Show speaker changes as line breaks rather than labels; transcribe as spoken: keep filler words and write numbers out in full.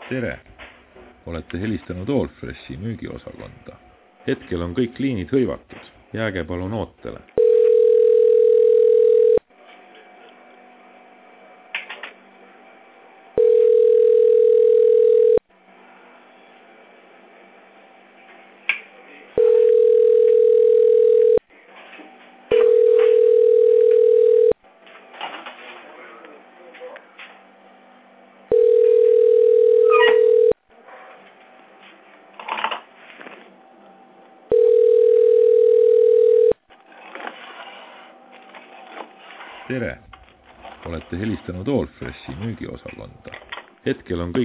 Tere! Olete helistanud Allfreshi müügiosakonda. Hetkel on kõik liinid hõivatud. Jääge palun ootele. Tere! Olete helistanud Allfreshi müügiosakonda. Hetkel on kõik